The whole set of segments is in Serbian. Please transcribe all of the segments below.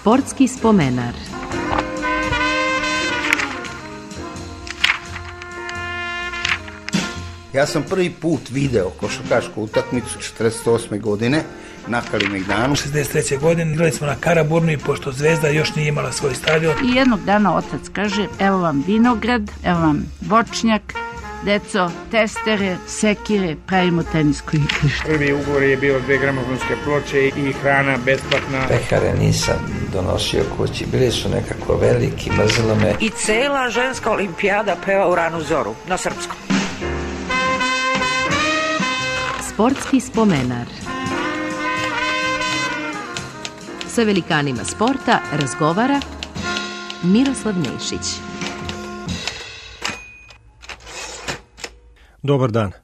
Sportski spomenar. Ja sam prvi put video košarkašku utakmicu 48. godine na Kalemegdanu. 63. godine igrali smo na Karaburmi, pošto Zvezda još nije imala svoj stadion. I jednog dana otac kaže, evo vam vinograd, evo vam voćnjak, deco, testere, sekire, pravimo tenisko igrište. Prvi ugovor je bio 2 gramofonske ploče i hrana besplatna. Pehare nisam donosio kući, bili su nekako veliki, mrzelo me. I cela ženska olimpijada peva u ranu zoru, na srpskom. Sportski spomenar. Sa velikanima sporta razgovara Miroslav Nešić. Dobar dan.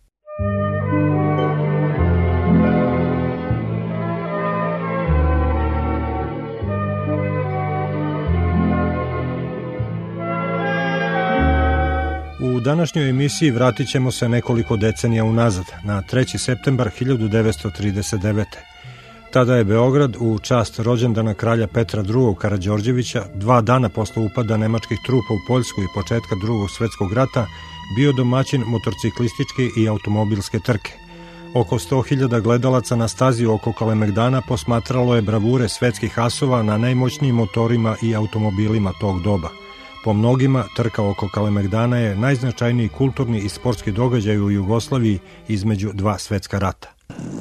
U današnjoj emisiji vratit ćemo se nekoliko decenija unazad, na 3. septembar 1939. Tada je Beograd u čast rođendana kralja Petra II. Karađorđevića, 2 dana posle upada nemačkih trupa u Poljsku i početka Drugog svetskog rata, bio domaćin motorciklističke i automobilske trke. Oko 100.000 gledalaca na stazi oko Kalemegdana posmatralo je bravure svetskih asova na najmoćnijim motorima i automobilima tog doba. Po mnogima, trka oko Kalemegdana je najznačajniji kulturni i sportski događaj u Jugoslaviji između 2 svetska rata.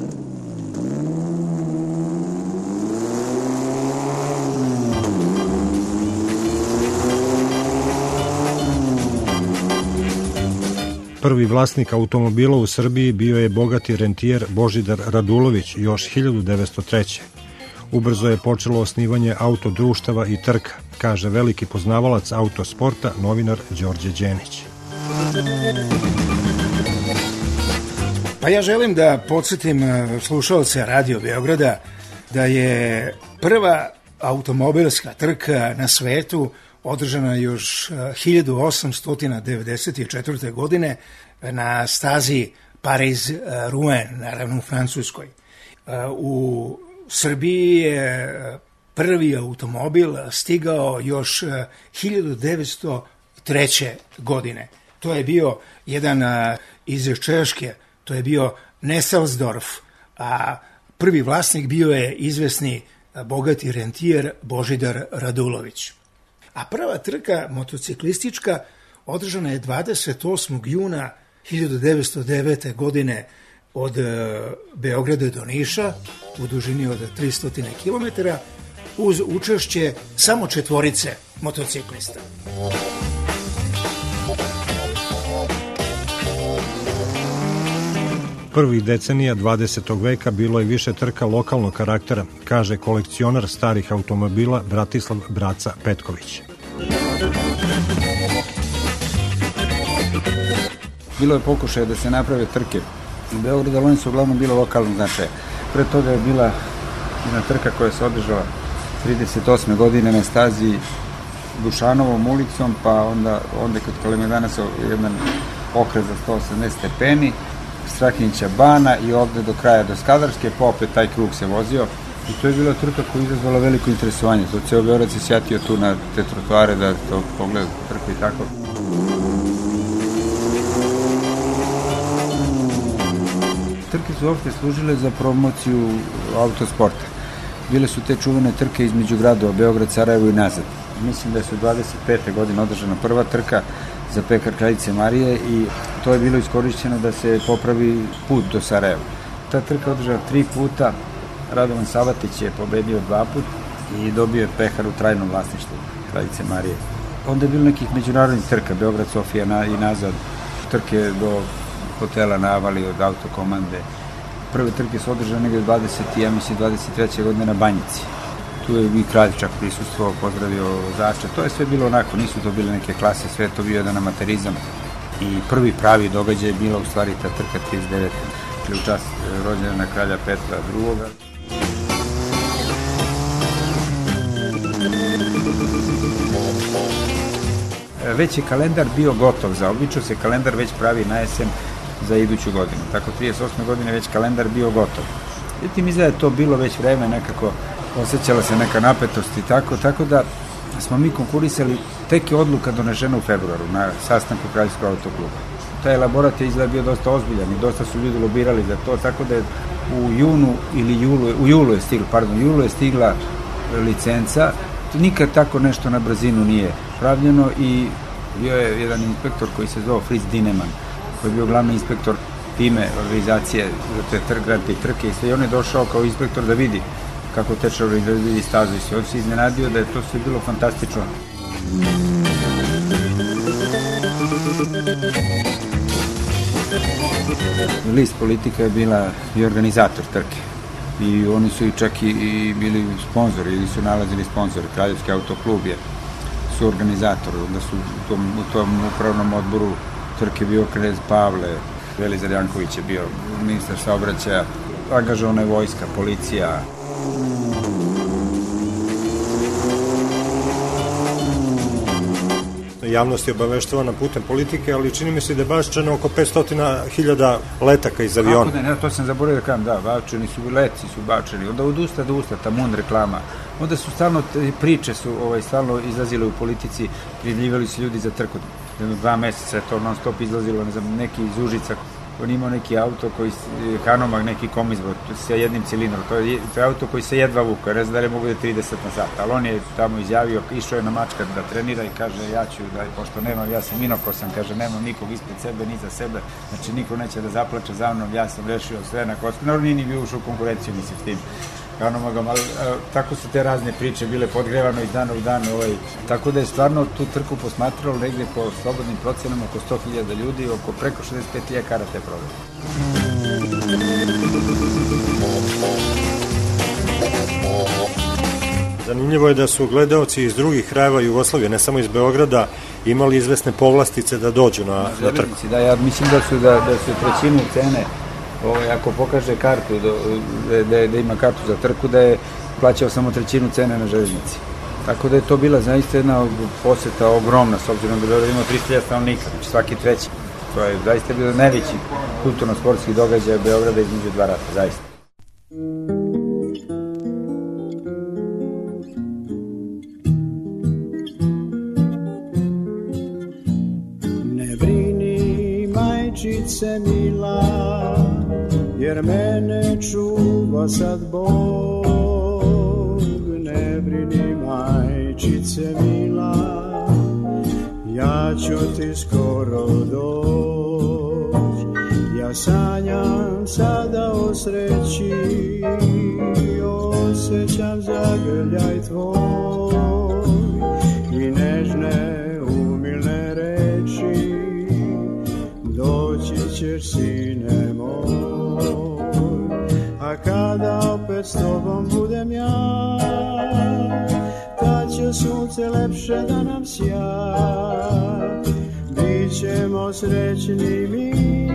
Prvi vlasnik automobila u Srbiji bio je bogati rentijer Božidar Radulović još 1903. Ubrzo je počelo osnivanje autodruštava i trka, kaže veliki poznavalac autosporta, novinar Đorđe Đenić. Pa ja želim da podsjetim slušalce Radio Beograda da je prva automobilska trka na svetu održana još 1894. godine na stazi Pariz-Rouen, naravno u Francuskoj. U Srbiji je prvi automobil stigao još 1903. godine. To je bio jedan iz Češke, to je bio Neselsdorf, a prvi vlasnik bio je izvesni bogati rentijer Božidar Radulović. A prva trka motociklistička održana je 28. juna 1909. godine od Beograda do Niša u dužini od 300 km uz učešće samo 4 motociklista. Prvih decenija 20. veka bilo je više trka lokalnog karaktera, kaže kolekcionar starih automobila Bratislav Braca Petković. Bilo je pokušaja da se naprave trke u Beogradu, ali oni su uglavnom bilo lokalnog značaja. Pre toga je bila jedna trka koja se održala 38. godine na stazi Dušanovom ulicom, pa onda kod Kalemegdana se jedan okret za 180 stepeni, Strahinjića bana i ovde do kraja do Skadarske, pa opet taj krug se vozio. I to je bila trka koja je izazvala veliko interesovanje. To ceo Beograd se sjatio tu na te trotoare da to pogleda trku i tako. Trke su uopšte služile za promociju autosporta. Bile su te čuvene trke između gradova Beograd, Sarajevo i nazad. Mislim da su 25. godine održana prva trka za pekar Kraljice Marije i to je bilo iskorišćeno da se popravi put do Sarajeva. Ta trka održana 3 puta, Radovan Sabatić je pobedio 2 puta i dobio je pehar u trajnom vlasništvu Kraljice Marije. Onda je bilo nekih međunarodnih trka, Beograd, Sofija i nazad, trke do hotela na Avali od autokomande. Prve trke su održane negde 23. godine na Banjici. Tu je i kralj čak prisustvo, pozdravio vozača. To je sve bilo onako, nisu to bile neke klase, sve to bio jedan amaterizam. I prvi pravi događaj je bila u stvari ta trka 39. u čast rođendana kralja Petra II. Već je kalendar bio gotov, za obično se kalendar već pravi na jesen za iduću godinu. Tako 38. godine već kalendar bio gotov. Međutim, izgleda je to bilo već vreme nekako osjećala se neka napetost i tako da smo mi konkurisali, tek je odluka donešena u februaru na sastanku Kraljevskog autokluba. Taj elaborat je izgleda bio dosta ozbiljan i dosta su ljudi lobirali za to, tako da je u julu je stigla licenca. Nikad tako nešto na brzinu nije pravljeno i bio je jedan inspektor koji se zvao Fritz Dineman, koji je bio glavni inspektor time organizacije za te trke i sve. I on je došao kao inspektor da vidi kako teče, da vidi stazu i sve. On se iznenadio da je to sve bilo fantastično. List Politika je bila i organizator trke i oni su i čak i bili sponzori ili su nalazili sponzori. Kraljevski autoklub je su organizatori, onda su u tom upravnom odboru trke bio knez Pavle, Velizar Janković je bio ministar saobraćaja, angažovana je vojska, policija. Javnost je obaveštavana putem Politike, ali čini mi se da je bačeno oko 500.000 letaka iz aviona. Kako ne, to sam zaboravio da kažem, da, bačeni su, leci su bačeni, onda od usta do usta, ta mund reklama. Onda su stalno, priče su stalno izlazile u Politici, prijavljivali su ljudi za trku. 2 meseca je to non stop izlazilo, ne znam, neki iz Užica, on imao neki auto koji, Hanomag, neki komizbor sa jednim cilindrom, to je auto koji se jedva vuka, ne znam da li mogu da je 30 na sat, ali on je tamo izjavio, išao je na Mačkat da trenira i kaže, ja ću, pošto nemam, ja sam inokosan, kaže, nemam nikog ispred sebe, ni za sebe, znači niko neće da zaplače za mnom, ja sam rešio sve na kosku, naravno nije ni bio ušao u konkurenciju, mislim, s tim Hanomagom, ali tako su te razne priče bile podgrevano iz dana u dan, tako da je stvarno tu trku posmatralo negde po slobodnim procenama oko 100.000 ljudi, oko preko 65.000 karate prodali. Zanimljivo je da su gledaoci iz drugih krajeva Jugoslavije, ne samo iz Beograda, imali izvesne povlastice da dođu na trku. Da, ja mislim da su trećinu cene, ako pokaže kartu, da ima kartu za trku, da je plaćao samo trećinu cene na železnici. Tako da je to bila zaista jedna poseta ogromna, s obzirom da Beograd ima 300.000 stanovnika, znači svaki treći. To je zaista bilo najveći kulturno-sportski događaj Beograda između dva rata, zaista. Ne brini, majčice mila, jer mene čuva sad Bog. Ne brini, majčice mila, ja ću ti skoro doć. Ja sanjam sada o sreći, osjećam zagrljaj tvoj i nežne umilne reči. Doći ćeš, sine moj, a kada opet s tobom budem ja, tad će sunce lepše da nam sja. Bićemo srećni mi,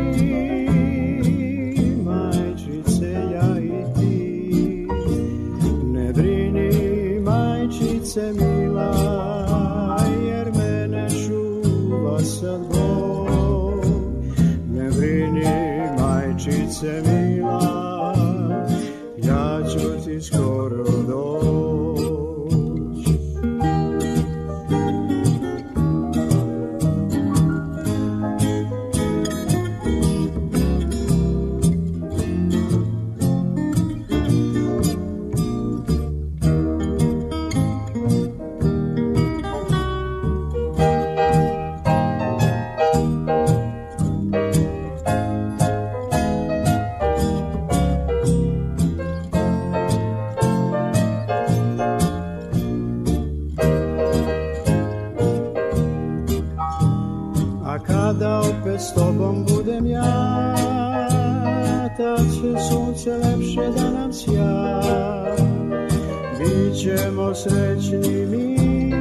majčice, ja i ti. Ne brini, majčice mila, jer mene čuva sad Bog. Ne brini, majčice mila, ja ću ti skoro doći. S tobom budem ja, tad će sunce lepše da nam sja. Bićemo srećni mi,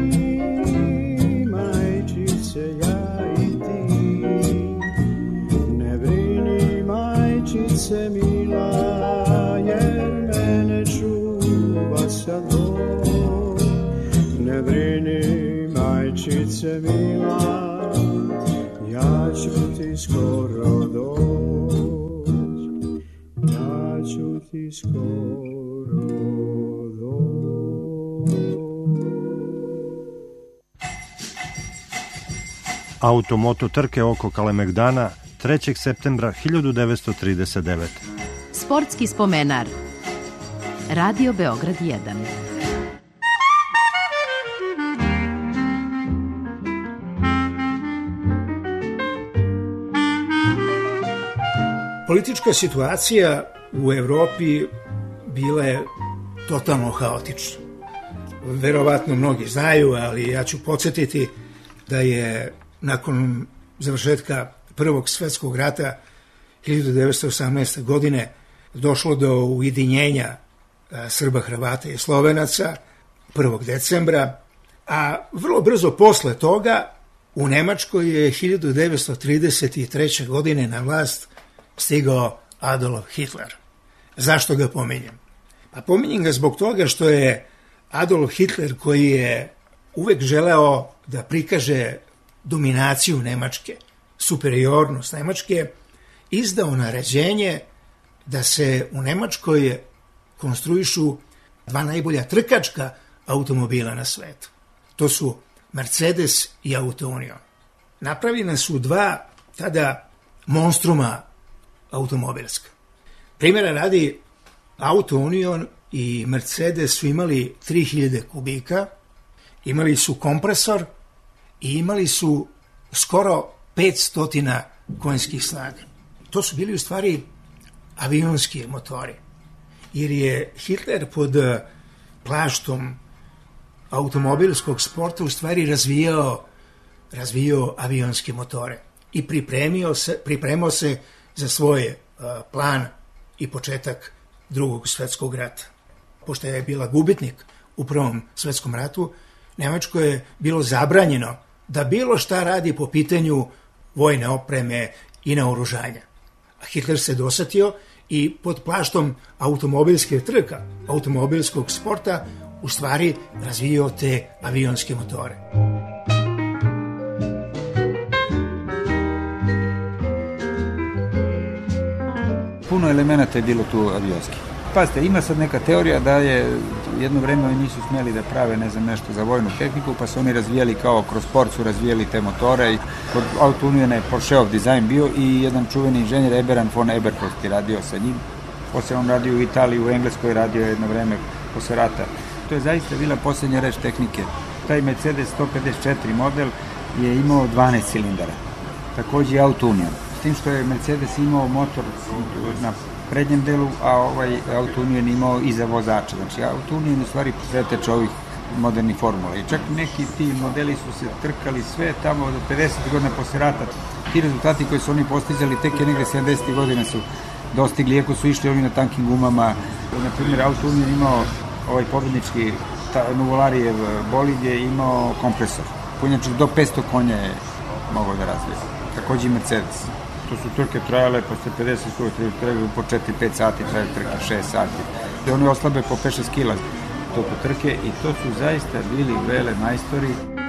majčice, ja i ti. Ne brini, majčice mila, jer mene čuva sad Bog. Ne brini, majčice mila, ja ću ti skoro doći, ja ću ti skoro doći. Automoto trke oko Kalemegdana 3. septembra 1939. Sportski spomenar. Radio Beograd 1. Politička situacija u Evropi bila je totalno haotična. Verovatno mnogi znaju, ali ja ću podsjetiti da je nakon završetka Prvog svetskog rata 1918. godine došlo do ujedinjenja Srba, Hrvata i Slovenaca 1. decembra, a vrlo brzo posle toga u Nemačkoj je 1933. godine na vlast stigao Adolf Hitler. Zašto ga pominjem? Pa pominjem ga zbog toga što je Adolf Hitler, koji je uvek želeo da prikaže dominaciju Nemačke, superiornost Nemačke, izdao naređenje da se u Nemačkoj konstruišu dva najbolja trkačka automobila na svetu. To su Mercedes i Auto Union. Napravljena su dva tada monstruma automobilska. Primjera radi, Auto Union i Mercedes su imali 3000 kubika, imali su kompresor i imali su skoro 500 konjskih snaga. To su bili u stvari avionski motori, jer je Hitler pod plaštom automobilskog sporta u stvari razvijao avionske motore i pripremao se za svoj plan i početak Drugog svetskog rata. Pošto je bila gubitnik u Prvom svetskom ratu, Nemačkoj je bilo zabranjeno da bilo šta radi po pitanju vojne opreme i naoružanja. A Hitler se dosetio i pod plaštom automobilske trka, automobilskog sporta, u stvari razvijao te avionske motore. Puno elemenata je bilo tu avionski. Pazite, ima sad neka teorija da je jedno vreme oni nisu smjeli da prave nešto za vojnu tehniku, pa su oni razvijali kao kroz sport su razvijali te motore i kod Auto Uniona je Porscheov dizajn bio i jedan čuveni inženjer Eberhard von Eberhard je radio sa njim. Poslije on radio u Italiji, u Engleskoj radio jedno vreme posle rata. To je zaista bila posljednja reč tehnike. Taj Mercedes 154 model je imao 12 cilindara. Također i Auto Union. S tim što je Mercedes imao motor na prednjem delu, a ovaj Auto Union imao iza vozača. Znači, Auto Union u stvari preteč ovih modernih formula. I čak neki ti modeli su se trkali sve tamo do 50 godina posle rata. Ti rezultati koji su oni postizali tek je negde 70 godina su dostigli, iako su išli ovi na tankim gumama. Na primjer, Auto Union imao ovaj pobjednički Nuvolarijev bolid je imao kompresor. Punjačak do 500 konja je mogao da razvije. Također i Mercedes. To su trke trajale, posle 50 koji trebaju po 4-5 sati, traju trke 6 sati. I oni oslabe po 5-6 kila toku trke i to su zaista bili vele majstori.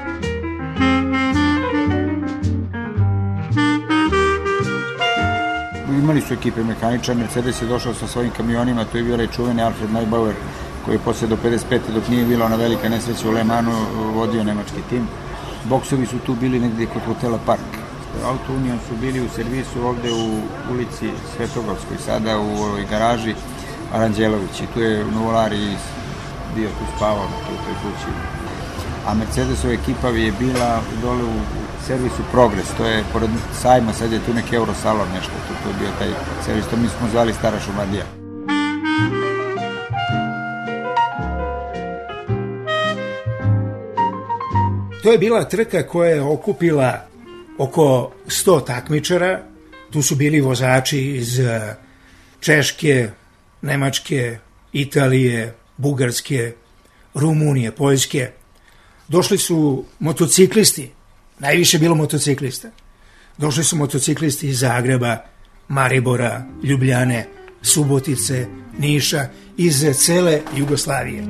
Imali su ekipe mehaniča, Mercedes je došao sa svojim kamionima, to je bio čuveni Alfred Neubauer, koji je posle do 55. dok nije bila ona velika nesreća u Le Mansu vodio nemački tim. Boksovi su tu bili negdje kod hotela Park. Auto Union su bili u servisu ovde u ulici Svetogorskoj, sada u ovoj garaži Aranđelović i tu je Nuvolari bio tu spavao u toj kući. A Mercedesova ekipa je bila dole u servisu Progres, to je pored sajma, sad je tu neki Eurosalon nešto, to je bio taj servis, to mi smo zvali Stara Šumadija. To je bila trka koja je okupila oko 100 takmičara. Tu su bili vozači iz Češke, Nemačke, Italije, Bugarske, Rumunije, Poljske. Došli su motociklisti, najviše bilo motociklista. Došli su motociklisti iz Zagreba, Maribora, Ljubljane, Subotice, Niša, iz cele Jugoslavije.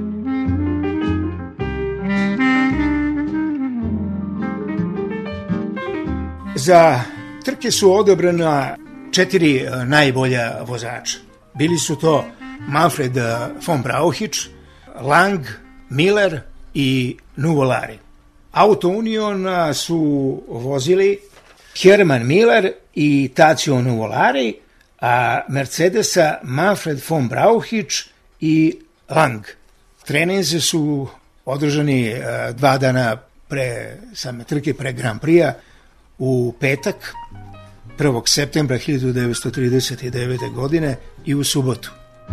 Za trke su odabrana 4 najbolja vozača. Bili su to Manfred von Brauchitsch, Lang, Miller i Nuvolari. Auto Union su vozili Herman Miller i Tazio Nuvolari, a Mercedesa Manfred von Brauchitsch i Lang. Treninzi su održani 2 dana pre same trke, pre Grand Prix-a, u petak 1. septembra 1939. godine i u subotu.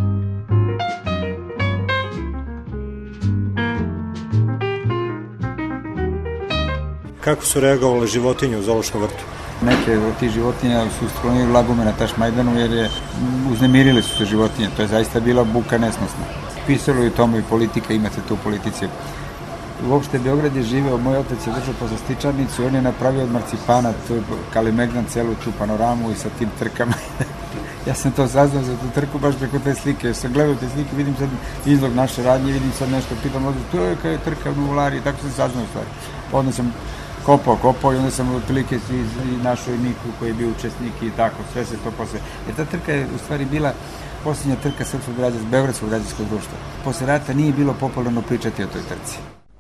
Kako su reagovale životinje u zoološkom vrtu? Neke od tih životinja su sklonili lagume na Tašmajdanu jer je uznemirile su se životinje. To je zaista bila buka nesnosna. Pisalo je tomu i politika, imate tu politici. Uopšte Beograd je živeo, moj otac je držao poslastičarnicu i on je napravio od marcipana Kalimegdan celu tu panoramu i sa tim trkama. Ja sam to saznao za tu trku baš preko te slike. Ja sam gledao te slike, vidim sad izlog naše radnje, vidim sad nešto, pitam, to je kada je trka u Nuvolari, tako sam saznao u stvari. Onda sam kopao i onda sam otprilike i našao i Miku koji je bio učesnik i tako, sve se to posle. Jer ta trka je u stvari bila posljednja trka Beogradskog građanskog društva. Posle rata nije bilo popularno pričati o toj trci.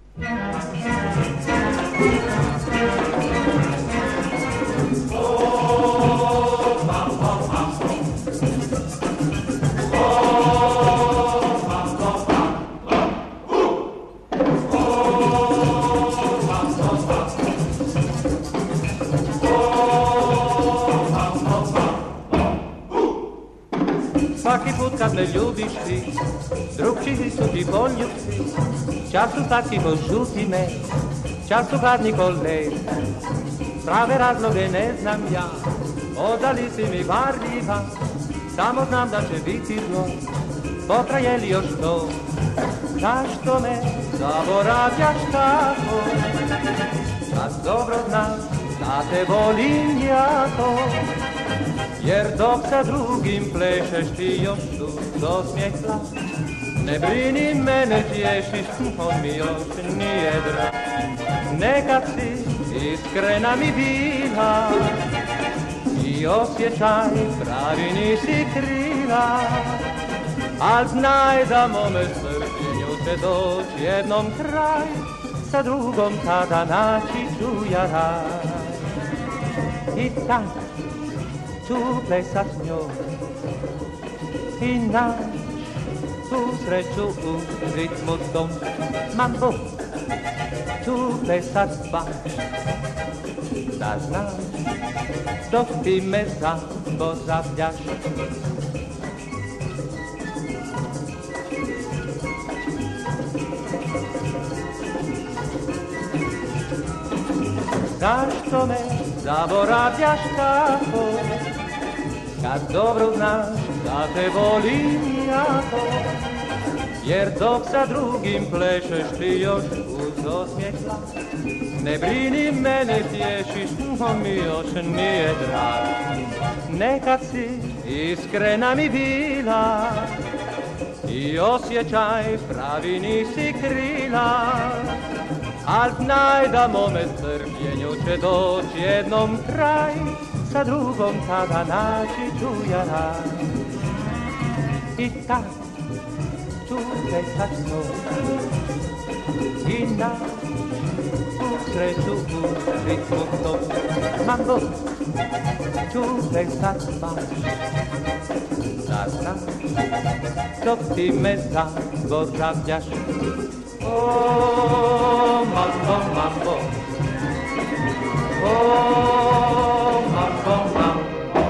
Svaki put kad me ljubiš ti, drugčiji su ti poljubci, čas su slatki ko žuti med, čas su hladni ko led. Prave razloge ne znam ja, odali si mi varljiva, samo znam da će biti zlo, potraje li još to, zašto me zaboravljaš tako, kad dobro znaš da te volim jako. Jer dok sa drugim plešeš ti još uz osmijeh plaš, ne brini mene tješiš, on mi još nije drag. Nekad si iskrena mi bila i osjećaj pravi nisi krila, al znaj da mome srđenju će doći jednom kraj, sa drugom tada naći ću ja raj. I tako tu plesat s njom i naš tu sreću u ritmu tom. Mambo, tu plesat baš, da znaš dok ti me zaboravljaš. Zašto me zaboravljaš tako, kad dobro znaš da te volim jako. Jer dok sa drugim plešeš ti još uz osmijeh plaš, ne brini mene tješiš, on mi još nije drag. Nekad si iskrena mi bila i osjećaj pravi nisi krila, al znaj da mome strpljenju će doći jednom kraj, sa drugom tada naći ću ja raj. I tak ću plesat s njom i naći tu sreću u ritmu tom. Mambo, ću plesat baš, da znaš dok ti me zaboravljaš. Oh, mambo, mambo, oh, mambo, mambo,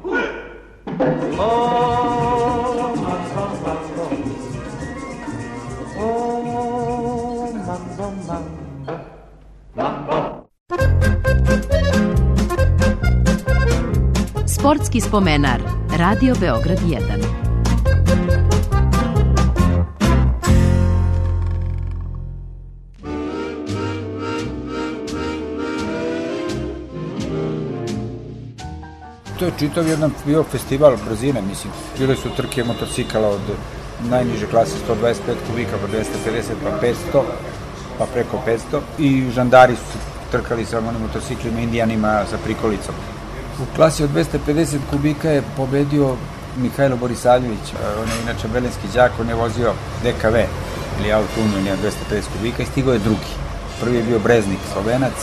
oh, mambo, mambo, oh, mambo, mambo, mambo. Sportski spomenar, Radio Beograd 1. To je čitav jedan bio festival brzine, mislim. Bile su trke motocikala od najniže klase 125 kubika pa 250 pa 500 pa preko 500 i žandari su trkali sa onim motociklima, indijanima sa prikolicom. U klasi od 250 kubika je pobedio Mihajlo Borisavljević, on je inače belenski đak, on je vozio DKV ili Auto Union, 250 kubika i stigao je drugi. Prvi je bio Breznik, Slovenac.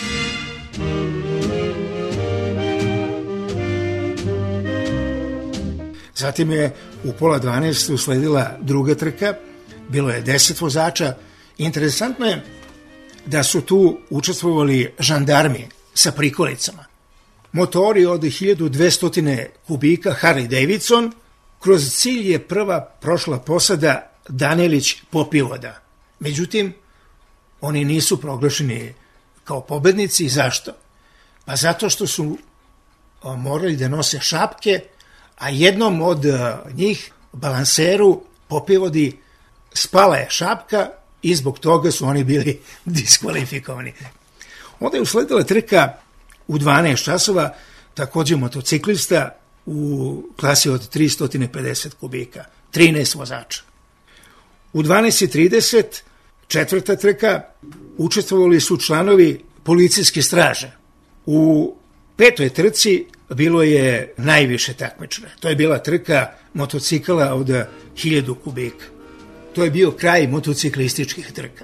Zatim je u 11:30 usledila druga trka, bilo je 10 vozača. Interesantno je da su tu učestvovali žandarmi sa prikolicama. Motori od 1200 kubika Harley Davidson, kroz cilj je prva prošla posada Danelić Popivoda. Međutim, oni nisu proglašeni kao pobednici. Zašto? Pa zato što su morali da nose šapke, a jednom od njih, balanseru Popivodi, spala je šapka i zbog toga su oni bili diskvalifikovani. Onda je usledila trka u 12 časova, takođe motociklista u klasi od 350 kubika, 13 vozača. U 12:30 četvrta trka, učestvovali su članovi policijske straže. U petoj trci bilo je najviše takmičara. To je bila trka motocikala od 1000 kubika. To je bio kraj motociklističkih trka.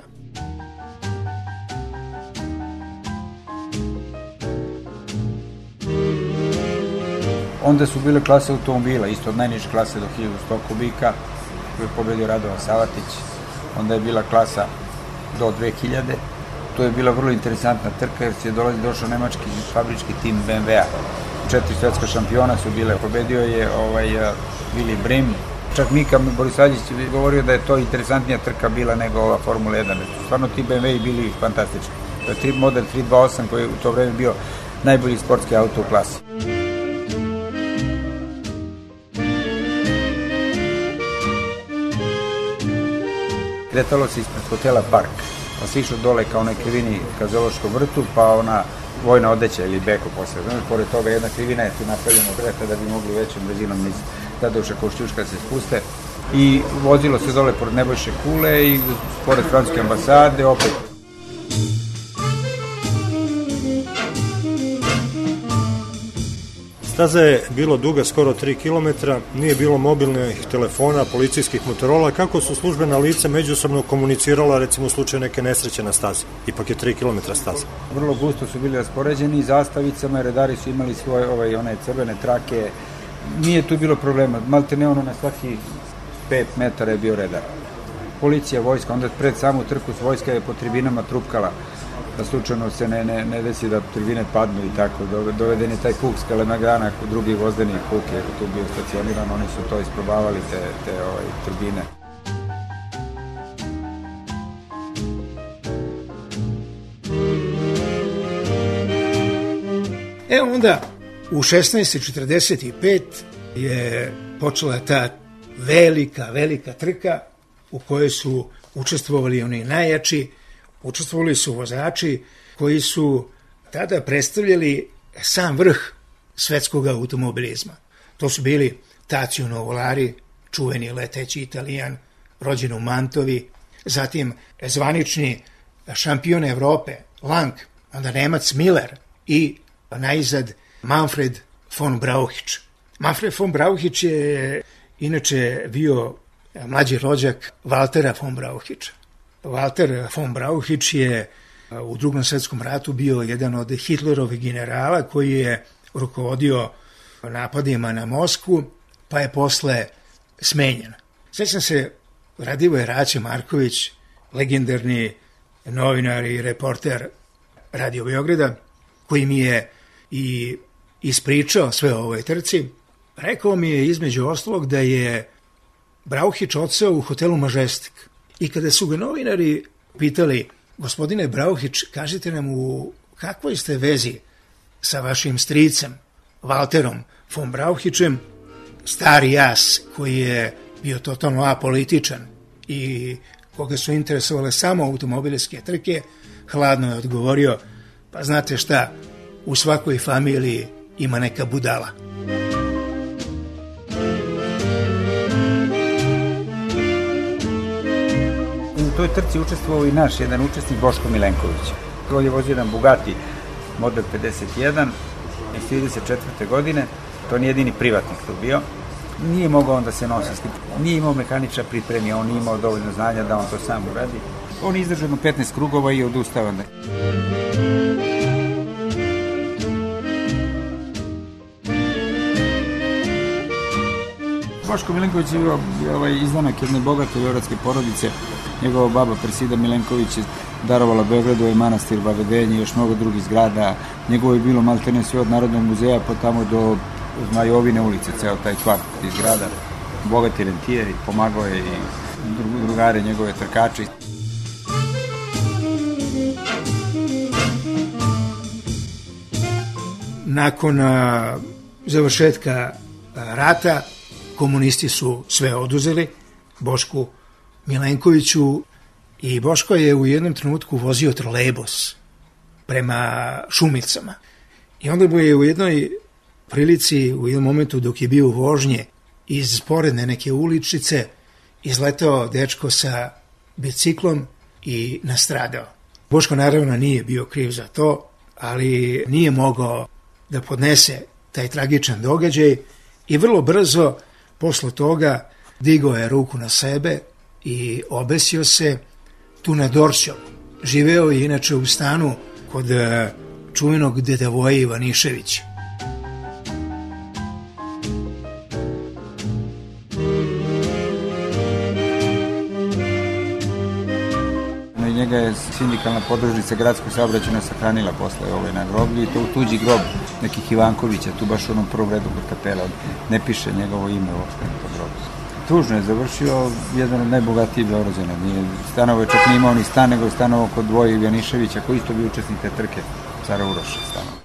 Onda su bile klase automobila, isto od najniže klase do 1100 kubika, koju je pobedio Radovan Savatić. Onda je bila klasa do 2000. To je bila vrlo interesantna trka jer je došao nemački fabrički tim BMW-a. 4 svetska šampiona su bile, pobedio je Willy Brim. Čak Mika Borisavljević je govorio da je to interesantnija trka bila nego ova Formula 1. Stvarno ti BMW-i bili fantastični. To je model 328 koji je u to vreme bio najbolji sportski auto u klasi. Kretalo se ispred hotela Park, pa se išlo dole kao na krivini ka Zoološkom vrtu, pa ona vojna odeća ili beko posle. Pored toga jedna krivina je tu napravljena greta da bi mogli većom brzinom iz Tadeuša Košćuška se spuste i vozilo se dole pored Nebojše Kule i pored francuske ambasade opet. Staza je bilo duga skoro 3 km, nije bilo mobilnih telefona, policijskih motorola. Kako su službena lica međusobno komunicirala, recimo u slučaju neke nesreće na stazi? Ipak je 3 km staza. Vrlo gusto su bili raspoređeni zastavicama, redari su imali svoje one crvene trake. Nije tu bilo problema, malte ne ono na svaki 5 metara je bio redar. Policija, vojska, onda pred samu trku vojska je po tribinama trupkala, da slučajno se ne desi da tribine padnu i tako. Doveden je taj puk s Kalemegdana, drugi vozdeni puk je tu bio stacioniran, oni su to isprobavali, te turbine. Onda u 16:45 je počela ta velika trka u kojoj su učestvovali oni najjači. Učestvovali su vozači koji su tada predstavljali sam vrh svetskog automobilizma. To su bili Tazio Nuvolari, čuveni leteći Italijan, rođen u Mantovi, zatim zvanični šampion Evrope Lang, onda Nemac Miller i najzad Manfred von Brauchitsch. Manfred von Brauchitsch je inače bio mlađi rođak Valtera von Brauchitša. Walter von Brauchitsch je u Drugom svetskom ratu bio jedan od Hitlerovih generala koji je rukovodio napadima na Moskvu, pa je posle smenjen. Sjećam se, Radivoje Raće Marković, legendarni novinar i reporter Radio Beograda, koji mi je i ispričao sve o ovoj trci, rekao mi je između ostalog da je Brauchitsch odseo u hotelu Majestic. I kada su ga novinari pitali, gospodine Brauchitsch, kažite nam u kakvoj ste vezi sa vašim stricem, Walterom von Brauchitschem, stari jas koji je bio totalno apolitičan i koga su interesovale samo automobilske trke, hladno je odgovorio, pa znate šta, u svakoj familiji ima neka budala. U toj trci učestvovao i naš jedan učesnik Boško Milenković. On je vozio jedan Bugatti model 51 iz 34. godine. To nije jedini privatnik tu bio. nije mogao on da se nosi s tim. Nije imao mehaniča pripremi, on nije imao dovoljno znanja da on to sam uradi. On izdržao 15 krugova i odustao onda. Boško Milenković je bio izdanak jedne bogate beogradske porodice. Njegova baba Persida Milenković je darovala Beogradu i manastir Vavedenje i još mnogo drugih zgrada. Njegovo je bilo maltene sve od Narodnog muzeja pa tamo do Zmajovine ulice, ceo taj kvart iz zgrada. Bogati rentijeri, pomagao je i drugare njegove trkače. Nakon završetka rata komunisti su sve oduzeli Bošku Milenkoviću i Boško je u jednom trenutku vozio trolejbus prema Šumicama. I onda mu je u jednoj prilici, u jednom momentu dok je bio u vožnje, iz sporedne neke uličice izletao dečko sa biciklom i nastradao. Boško naravno nije bio kriv za to, ali nije mogao da podnese taj tragičan događaj i vrlo brzo posle toga digao je ruku na sebe i obesio se tu na Dorćolu. Živeo je inače u stanu kod čuvenog deda Voje Ivaniševića. Njega je sindikalna podružnica gradskog saobraćaja sahranila posle na groblju i to u tuđi grob nekih Ivankovića, tu baš u onom prvom redu kod kapela. Ne piše njegovo ime uopšte na tom grobu. Tužno je završio jedan od najbogatijih Beograđana. Stanovo je čak nije imao ni stan, nego je stanovo kod Voje Ivaniševića, koji isto bio učesnik te trke, cara Uroša stanovo.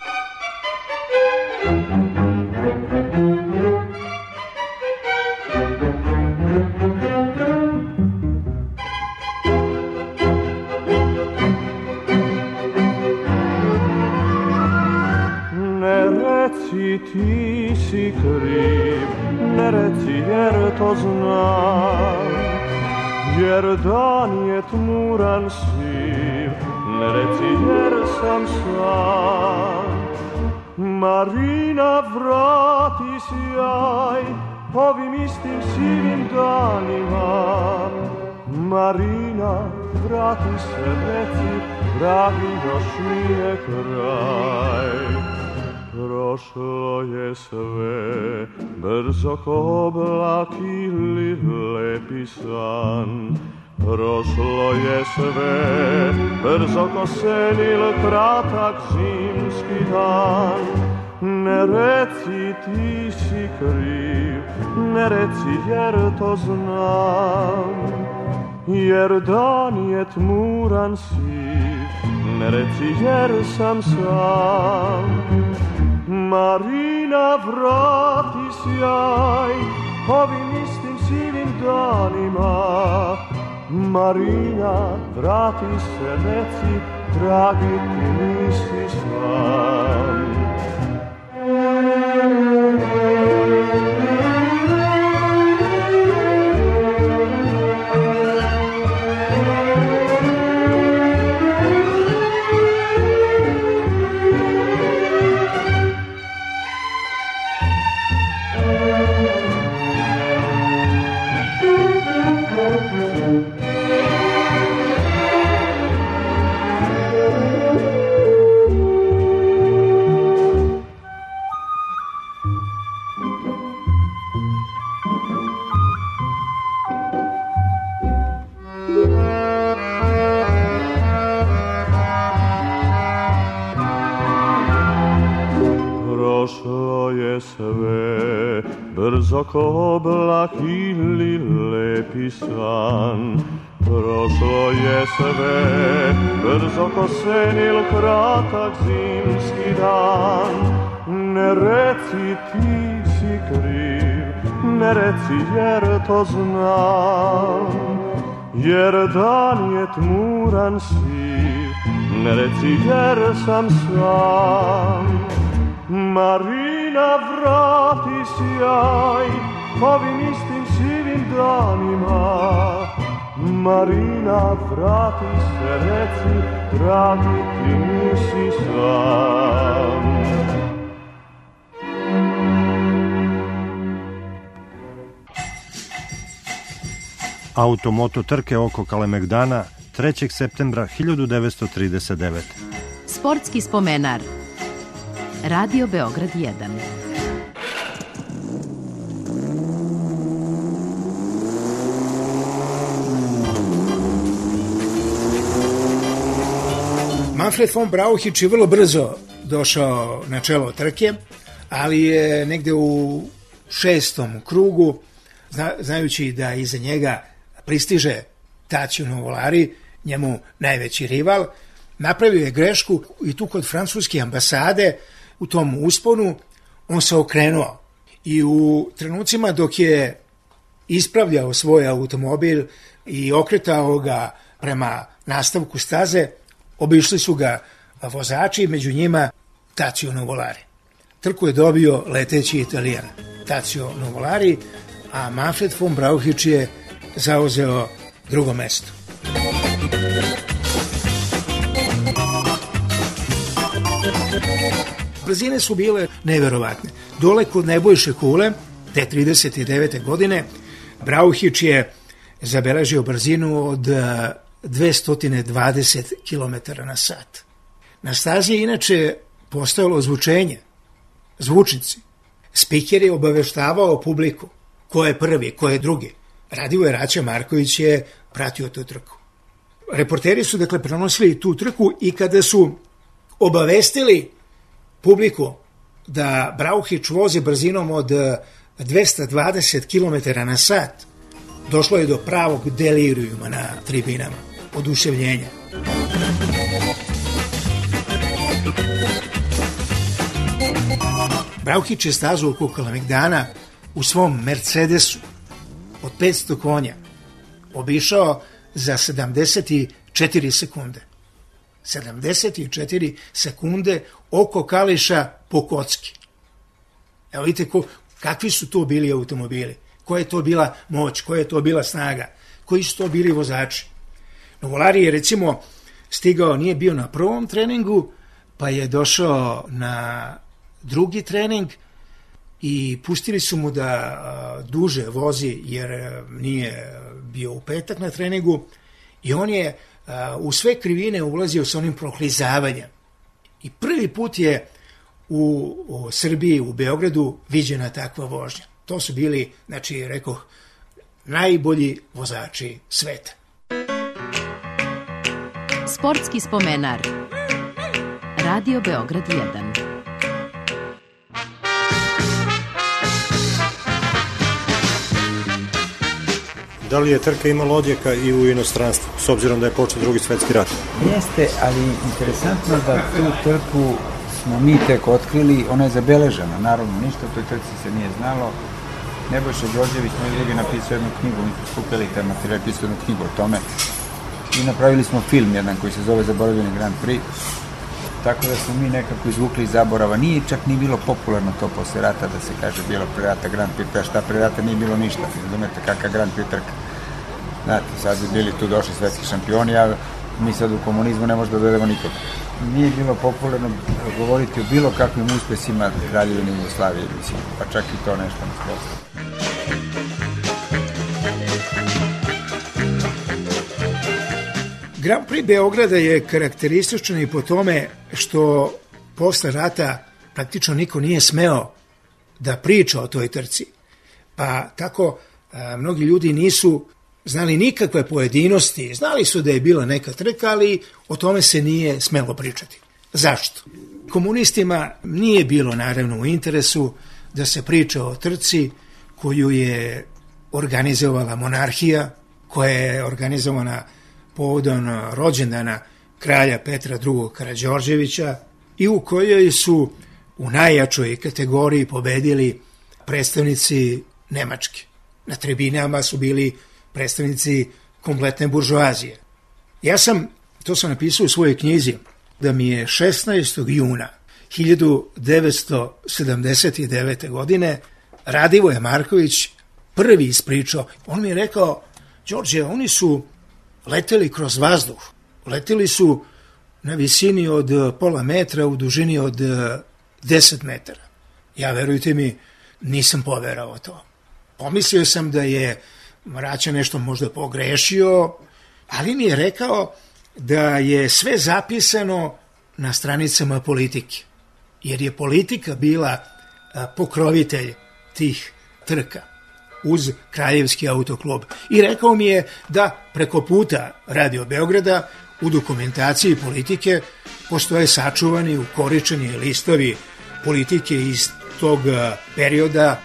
Ti si kriv, ne reci jer to znam, jer dan je tmuran siv, ne reci jer sam sam. Marina, vrati sjaj ovim istim sivim danima. Marina, vrati se, reci, dragi, još nije kraj. Prošlo je sve, brzo ko oblak ili lepi san. Prošlo je sve, brzo ko sen ili kratak zimski dan. Ne reci ti si kriv, ne reci jer to znam, jer dan je tmuran siv, ne reci jer sam sam. Marina, vrati sjaj ovim istim sivim danima. Marina, vrati se, reci, dragi, ti nisi sam. Brzo ko oblak ili lepi san. Prošlo je sve, brzo ko sen ili kratak zimski dan. Ne reci ti si kriv, ne reci jer to znam, jer dan je tmuran siv, ne reci jer sam sam. Marina, vrati sjaj ovim istim sivim danima. Marina, vrati se, reci, dragi, ti nisi sam. automoto trke oko Kalemegdana 3. septembra 1939. Sportski spomenar. Radio Beograd 1. Manfred von Brauchitsch je vrlo brzo došao na čelo trke, ali je negde u 6. krugu, znajući da iza njega pristiže Taccio Nuvolari, njemu najveći rival, napravio je grešku i tu kod francuske ambasade u tom usponu on se okrenuo i u trenucima dok je ispravljao svoj automobil i okretao ga prema nastavku staze, obišli su ga vozači, među njima Taccio Nuvolari. Trku je dobio leteći Italijan Taccio Nuvolari, a Manfred von Brauchitsch je zauzeo drugo mesto. Brzine su bile neverovatne. Dole kod Nebojše Kule, te 39. godine, Brauchitsch je zabeležio brzinu od 220 km na sat. Na stazi je inače postojalo zvučenje, zvučnici. Spiker je obaveštavao publiku ko je prvi, ko je drugi. Radivoje Raća Marković je pratio tu trku. Reporteri su dakle prenosili tu trku i kada su obavestili publiku da Brauchitsch vozi brzinom od 220 km na sat, došlo je do pravog delirijuma na tribinama, oduševljenja. Brauchitsch je stazu oko Kalemegdana u svom Mercedesu od 500 konja obišao za 74 sekunde. 74 sekunde oko Kališa po kocki. Evo vidite kakvi su to bili automobili, koja je to bila moć, koja je to bila snaga, koji su to bili vozači. Nuvolari je recimo stigao, nije bio na prvom treningu, pa je došao na drugi trening i pustili su mu da duže vozi jer nije bio u petak na treningu i on je u sve krivine ulazio sa onim prohlizavanjem. I prvi put je u Srbiji, u Beogradu viđena takva vožnja. To su bili, znači, rekoh, najbolji vozači sveta. Sportski spomenar. Radio Beograd 1. Da li je trka imala odjeka i u inostranstvu, s obzirom da je počeo Drugi svetski rat? Jeste, ali interesantno da tu trku smo mi tek otkrili, ona je zabeležena, naravno ništa o toj trci se nije znalo. Nebojša Đorđević, moj drugi, napisao jednu knjigu, mi smo skupili taj materijal, pisao jednu knjigu o tome i napravili smo film jedan koji se zove Zaboravljeni Grand Prix, tako da smo mi nekako izvukli iz zaborava. Nije čak ni bilo popularno to posle rata da se kaže bilo pre rata Grand Prix, pa šta pre rata nije bilo ništa, razumete kakav Grand Prix trka. Znate, sad bi bili tu došli svetski šampioni, a mi sad u komunizmu ne možemo da dovedemo nikoga. Nije bilo popularno govoriti o bilo kakvim uspesima Kraljevine Jugoslavije, mislim, pa čak i to nešto nas postoje. Grand Prix Beograda je karakterističan i po tome što posle rata praktično niko nije smeo da priča o toj trci. Pa tako mnogi ljudi nisu znali nikakve pojedinosti, znali su da je bila neka trka, ali o tome se nije smelo pričati. Zašto? Komunistima nije bilo naravno u interesu da se priča o trci koju je organizovala monarhija, koja je organizovana povodom rođendana kralja Petra II. Karađorđevića i u kojoj su u najjačoj kategoriji pobedili predstavnici Nemačke. Na tribinama su bili predstavnici kompletne buržoazije. To sam napisao u svojoj knjizi, da mi je 16. juna 1979. godine Radivoje Marković prvi ispričao. On mi je rekao, Đorđe, oni su leteli kroz vazduh, leteli su na visini od pola metra, u dužini od 10 metara. Ja, verujte mi, nisam poverao to. Pomislio sam da je Raća nešto možda pogrešio, ali mi je rekao da je sve zapisano na stranicama Politike, jer je Politika bila pokrovitelj tih trka uz Kraljevski autoklub. I rekao mi je da preko puta Radio Beograda u dokumentaciji Politike postoje sačuvani, ukoričeni listovi Politike iz tog perioda.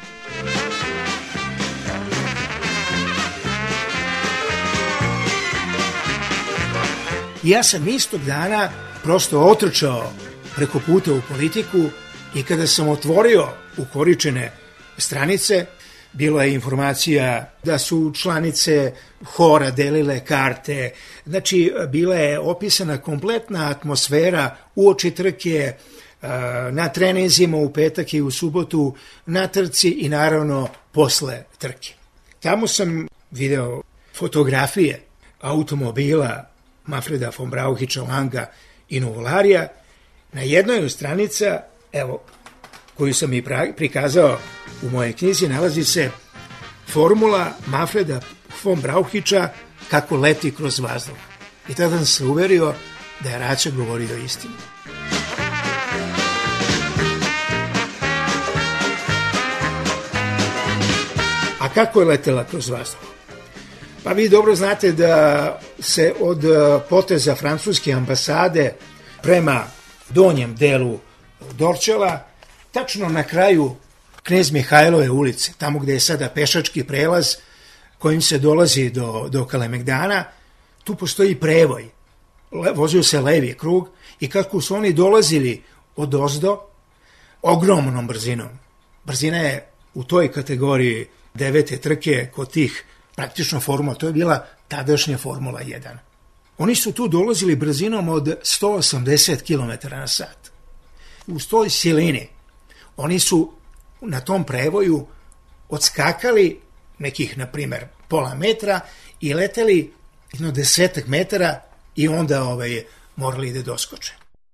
Ja sam istog dana prosto otrčao preko puta u Politiku i kada sam otvorio ukoričene stranice, bilo je informacija da su članice hora delile karte, znači bila je opisana kompletna atmosfera uoči trke, na treninzima u petak i u subotu, na trci i naravno posle trke. Tamo sam video fotografije automobila Manfreda von Brauchiča, Langa i Nuvolarija. Na jednoj od stranica, evo, koju sam i prikazao u mojej knjizi, nalazi se formula Manfreda von Brauchiča kako leti kroz vazduh. I tada sam se uverio da je Raća govorio istinu. A kako je letela kroz vazduh? Pa vi dobro znate da se od poteza francuske ambasade prema donjem delu Dorćola, tačno na kraju Knez Mihajlove ulice, tamo gde je sada pešački prelaz kojim se dolazi do Kalemegdana, tu postoji prevoj. Vozio se levi krug i kako su oni dolazili od ozdo, ogromnom brzinom. Brzina je u toj kategoriji 9. trke kod tih praktično formula, to je bila tadašnja Formula 1. Oni su tu dolazili brzinom od 180 km na sat. U toj silini oni su na tom prevoju odskakali nekih, na primer, pola metra i leteli 10 metara i onda morali da doskoče.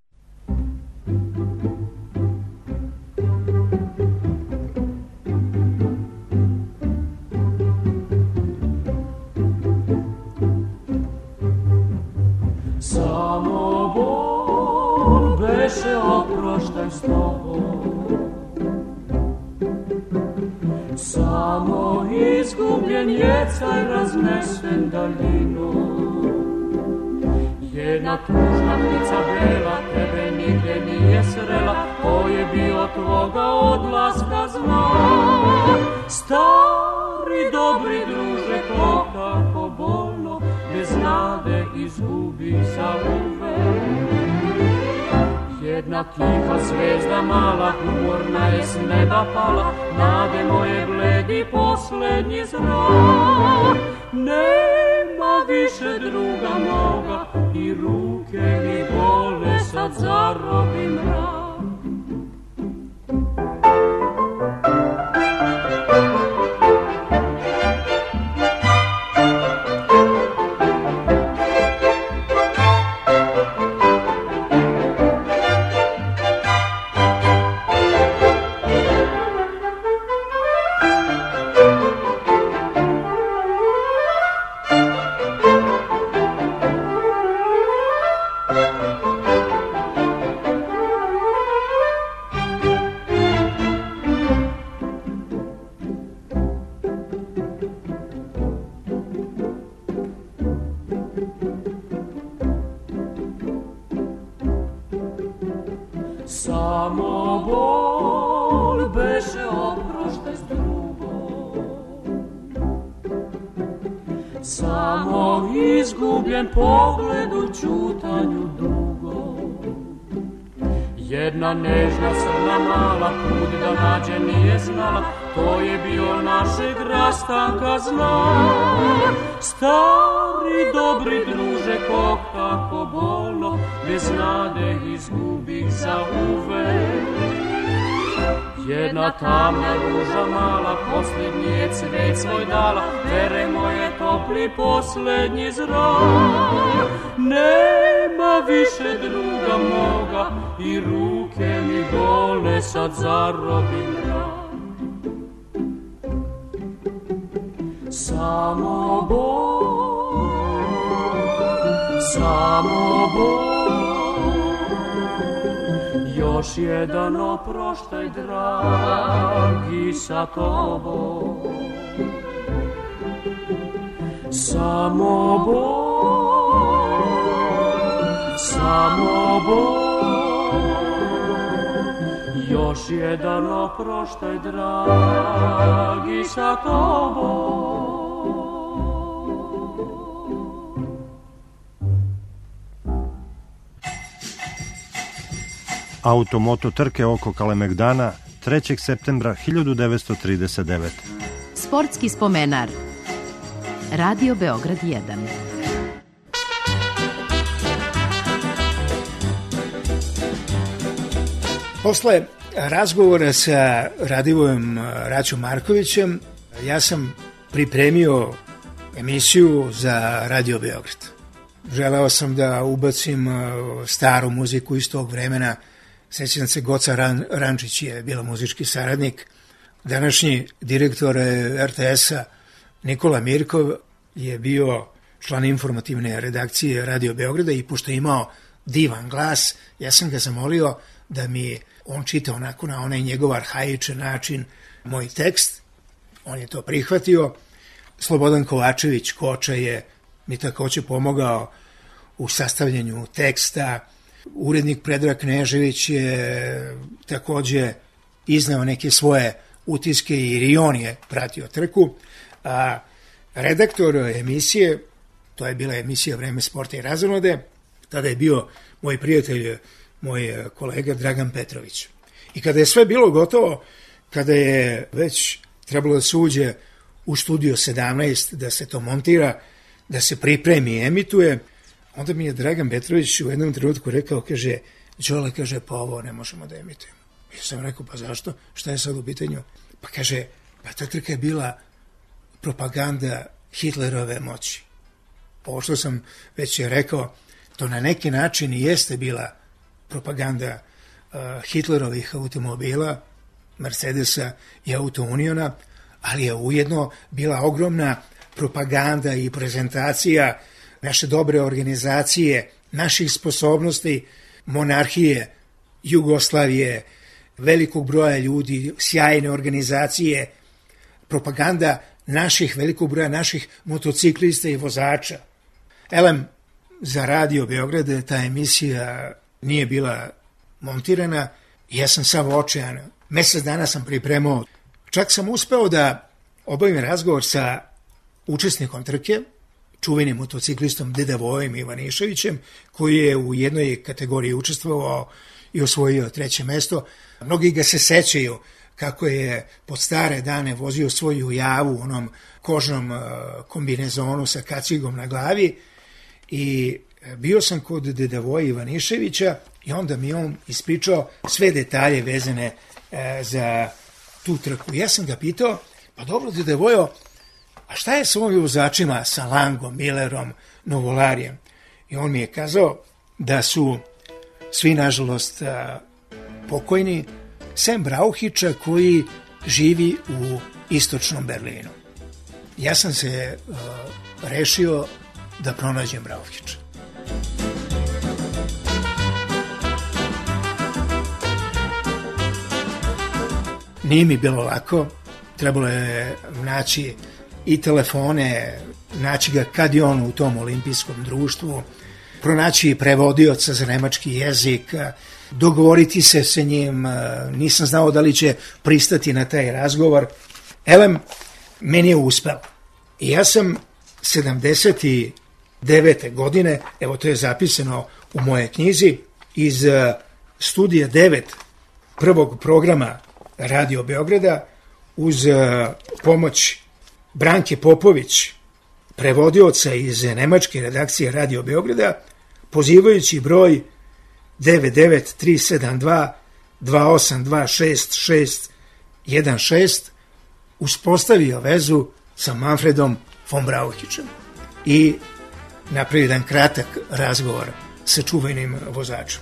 Samo bol beše oproštaj s tobom, samo izgubljen jecaj raznesen daljinom. Jedna tužna ptica bela tebe nigde nije srela, ko je bio tvoga odlaska znak. Stari dobri druže, ko kako bolno bez nade izgubi za uvek. Jedna tiha zvezda mala, umorna je s neba pala, nade moje bledi poslednji zrak. Nema više druga moga i ruke mi bole, sad zarobi mrak. Samo bol beše oproštaj s drugom, samo izgubljen pogled u ćutanju dugom. Jedna nežna srna mala put da nađe nije znala, to je bio našeg rastanka znak. Stari dobri druže, ko kako bolno bez nade izgubi za uvek. Jedna tamna ruža mala posljednji je cvet svoj dala, vere moje topli poslednji zrak. Nema više druga moga i ruke mi bole, sad zarobi mrak. Samo Bog, samo Bog, još jedan oproštaj dragi sa tobom. Samo Bog, samo Bog, još jedan oproštaj dragi sa tobom. Automoto trke oko Kalemegdana 3. septembra 1939. Sportski spomenar. Radio Beograd 1. Posle razgovora sa Radivojem Raćom Markovićem, ja sam pripremio emisiju za Radio Beograd. Želeo sam da ubacim staru muziku iz tog vremena. Sećam se, Goca Rančić je bila muzički saradnik. Današnji direktor RTS-a Nikola Mirkov je bio član informativne redakcije Radio Beograda i pošto je imao divan glas, ja sam ga zamolio da mi on čita onako na onaj njegov arhaičan način moj tekst. On je to prihvatio. Slobodan Kovačević Koča je mi takođe pomogao u sastavljanju teksta. Urednik Predrag Knežević je takođe izneo neke svoje utiske i i on je pratio trku. A redaktor emisije, to je bila emisija Vreme sporta i razonode, tada je bio moj prijatelj, moj kolega Dragan Petrović. I kada je sve bilo gotovo, kada je već trebalo da se uđe u studio 17, da se to montira, da se pripremi i emituje, onda mi je Dragan Petrović u jednom trenutku rekao, kaže, Đole, kaže, pa ovo ne možemo da emitujemo. Ja sam rekao, pa zašto? Šta je sad u pitanju? Pa kaže, pa ta trka je bila propaganda Hitlerove moći. Ovo što sam već rekao, to na neki način i jeste bila propaganda Hitlerovih automobila, Mercedesa i Auto Uniona, ali je ujedno bila ogromna propaganda i prezentacija naše dobre organizacije, naših sposobnosti, monarhije, Jugoslavije, velikog broja ljudi, sjajne organizacije, propaganda velikog broja naših motociklista i vozača. Elem, za Radio Beograd ta emisija nije bila montirana i ja sam sav očajan. Mesec dana sam pripremao. Čak sam uspeo da obavim razgovor sa učesnikom trke, čuvenim motociklistom Deda Vojom Ivaniševićem, koji je u jednoj kategoriji učestvovao i osvojio 3. mesto. Mnogi ga se sećaju kako je pod stare dane vozio svoju javu u onom kožnom kombinezonu sa kacigom na glavi i bio sam kod Deda Voja Ivaniševića i onda mi on ispričao sve detalje vezane za tu trku. Ja sam ga pitao, pa dobro Deda Vojo, a šta je sa ovim vozačima, sa Langom, Millerom, Novolarijem? I on mi je kazao da su svi, nažalost, pokojni, sem Brauhića koji živi u istočnom Berlinu. Ja sam se rešio da pronađem Brauhića. Nije mi bilo lako, trebalo je naći i telefone, naći ga kad je on u tom olimpijskom društvu, pronaći prevodioca za nemački jezik, dogovoriti se sa njim, nisam znao da li će pristati na taj razgovor. Elem, meni je uspelo. I ja sam 79. godine, evo to je zapisano u moje knjizi, iz studija 9 prvog programa Radio Beograda, uz pomoć Branke Popović, prevodioca iz nemačke redakcije Radio Beograda, pozivajući broj 99372-2826616, uspostavio vezu sa Manfredom von Brauhićem i napravio jedan kratak razgovor sa čuvenim vozačom.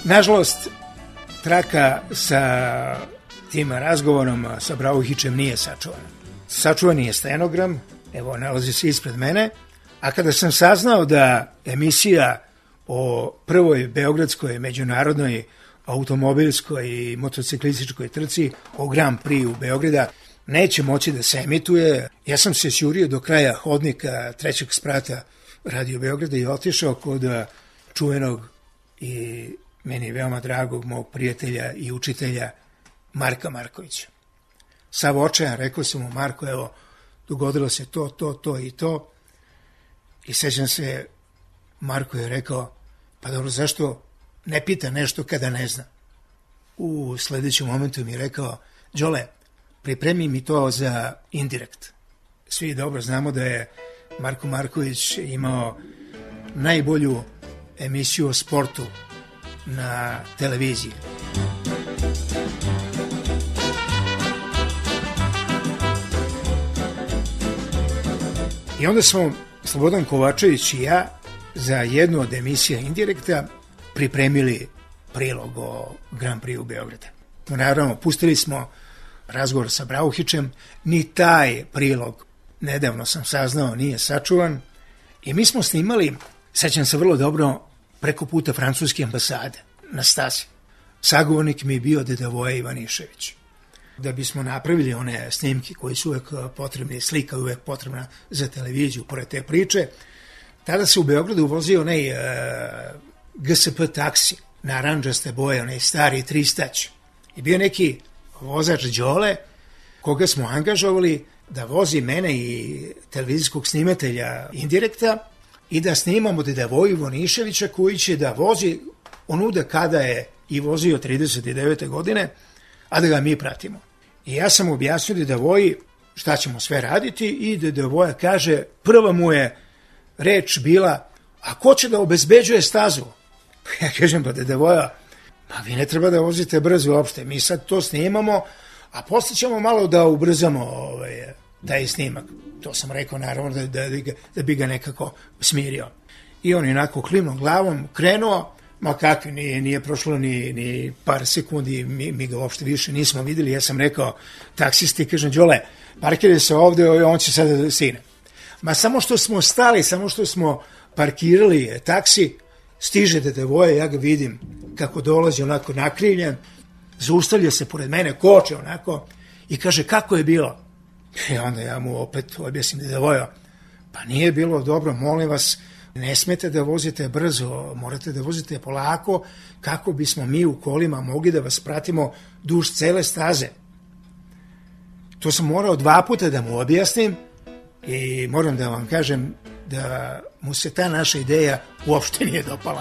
Nažalost, traka sa tim razgovorom sa Brauhićem nije sačuvana. Sačuvan je stenogram, evo, nalazi se ispred mene, a kada sam saznao da emisija o prvoj beogradskoj međunarodnoj automobilskoj i motociklističkoj trci o Grand Prix u Beograda neće moći da se emituje, ja sam se šurio do kraja hodnika trećeg sprata Radio Beograda i otišao kod čuvenog i meni veoma dragog mog prijatelja i učitelja Marka Markovića. Sav očajan, rekao sam mu: Marko, evo, dogodilo se to i to. I sećam se, Marko je rekao: pa dobro, zašto ne pita nešto kada ne zna? U sledećem momentu mi je rekao: Đole, pripremi mi to za Indirekt. Svi dobro znamo da je Marko Marković imao najbolju emisiju o sportu na televiziji. I onda smo, Slobodan Kovačević i ja, za jednu od emisija Indirekta pripremili prilog o Grand Prix u Beogradu. Naravno, pustili smo razgovor sa Brauhićem, ni taj prilog, nedavno sam saznao, nije sačuvan i mi smo snimali, sećam se vrlo dobro, preko puta francuske ambasade na stazi. Sagovornik mi je bio deda Voja Ivanišević. Da bismo napravili one snimke koji su uvek potrebni, slika je uvek potrebna za televiziju, pored te priče, tada se u Beogradu vozio onaj GSP taksi, naranđaste boje, onaj stari tristać. I bio neki vozač Đole, koga smo angažovali da vozi mene i televizijskog snimatelja Indirekta i da snimamo deda Voju Ivaniševića koji će da vozi onuda kada je i vozio 39. godine, a da ga mi pratimo. I ja sam objasnio deda Voji šta ćemo sve raditi i deda Voja kaže, prva mu je reč bila: a ko će da obezbeđuje stazu? Ja kažem: pa deda Voja, pa vi ne treba da vozite brzo uopšte, mi sad to snimamo, a posle ćemo malo da ubrzamo taj snimak. To sam rekao, naravno, da bi ga nekako smirio. I on onako klimno glavom krenuo, ma kakvi, nije prošlo ni par sekundi, mi ga uopšte više nismo videli. Ja sam rekao taksisti, kažem: Đole, parkiraj se ovde, on će sada da stigne. Ma samo što smo stali, samo što smo parkirali taksi, stiže deda Voja, ja ga vidim kako dolazi onako nakrivljen, zaustavlja se pored mene, koče onako i kaže: kako je bilo? I onda ja mu opet objasnim: deda Voja, pa nije bilo dobro, molim vas, ne smete da vozite brzo, morate da vozite polako kako bismo mi u kolima mogli da vas pratimo duž cele staze. To sam morao 2 puta da mu objasnim i moram da vam kažem da mu se ta naša ideja uopšte nije dopala.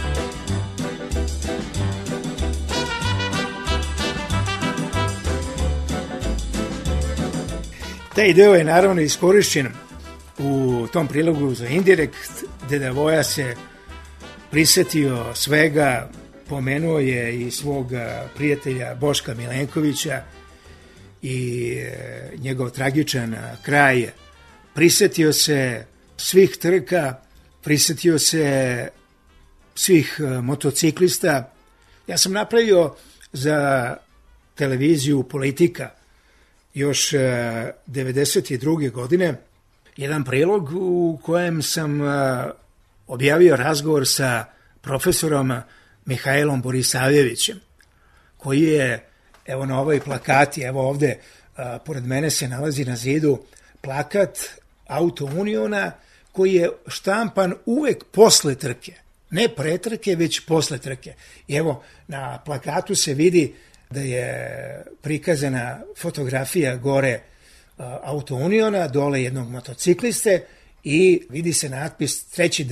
Taj deo je naravno iskorišćen u tom prilogu za Indirekt. Deda Voja se prisetio svega, pomenuo je i svog prijatelja Boška Milenkovića i njegov tragičan kraj. Prisetio se svih trka, prisetio se svih motociklista. Ja sam napravio za televiziju Politika još 92. godine jedan prilog u kojem sam objavio razgovor sa profesorom Mihajlom Borisavljevićem, koji je, evo na ovoj plakati, evo ovde, pored mene se nalazi na zidu plakat Auto Uniona, koji je štampan uvek posle trke. Ne pre trke, već posle trke. I evo, na plakatu se vidi da je prikazana fotografija gore Auto Uniona, dole jednog motocikliste i vidi se natpis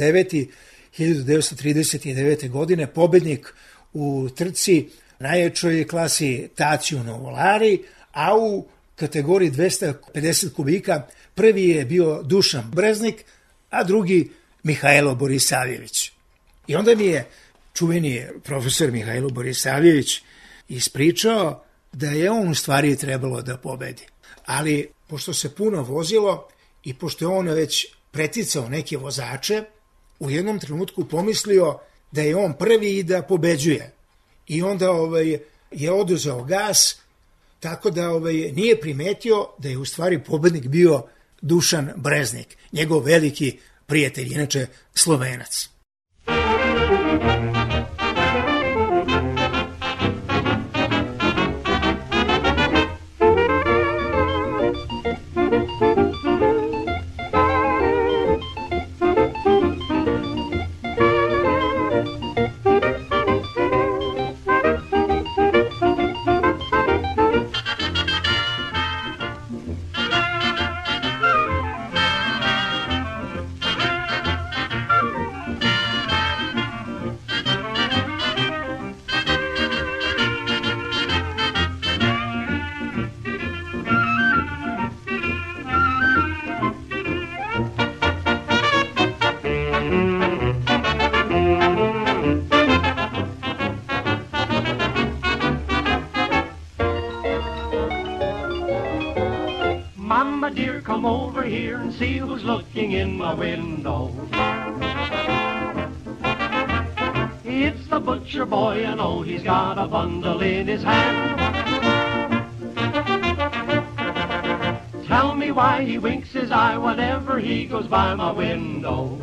3.9.1939. godine, pobednik u trci najjačoj klasi Taciju Novolari, a u kategoriji 250 kubika prvi je bio Dušan Breznik, a drugi Mihajlo Borisavljević. I onda mi je čuveni profesor Mihajlo Borisavljević ispričao da je on u stvari trebalo da pobedi. Ali, pošto se puno vozilo i pošto je on već preticao neke vozače, u jednom trenutku pomislio da je on prvi i da pobeđuje. i onda je oduzeo gas, tako da nije primetio da je u stvari pobednik bio Dušan Breznik, njegov veliki prijatelj, inače Slovenac. Window. It's the butcher boy, and oh, he's got a bundle in his hand. Tell me why he winks his eye whenever he goes by my window.